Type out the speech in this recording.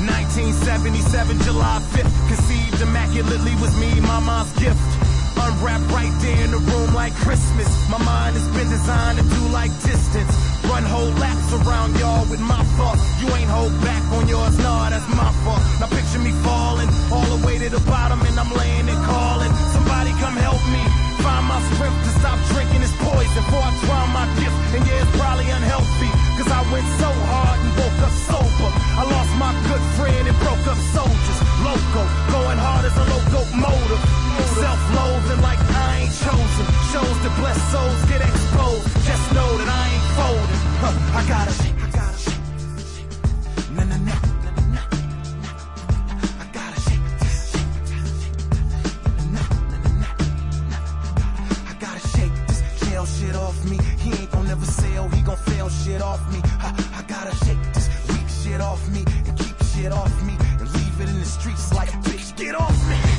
1977, July 5th, conceived immaculately was me, mama's gift. Unwrapped right there in the room like Christmas. My mind has been designed to do like distance. Run whole laps around y'all with my thoughts. You ain't hold back on yours, nah, that's my fault. Now picture me falling all the way to the bottom, and I'm laying and calling. Somebody come help me find my strength to stop drinking this poison before I try my gift. And yeah, it's probably unhealthy, cause I went so hard and woke up sober. I lost my good friend and broke up soldiers. Loco, going hard as a locomotive. Self-loathing like I ain't chosen. Shows that blessed souls get exposed. Just know that I ain't folding. I gotta shake. Nah, nah, nah. I gotta shake this. Nah, nah, nah. I gotta shake this jail shit off me. He ain't gon' never sell, he gon' fail shit off me. I gotta shake this weak shit off me and keep shit off me and leave it in the streets like, bitch, get off me.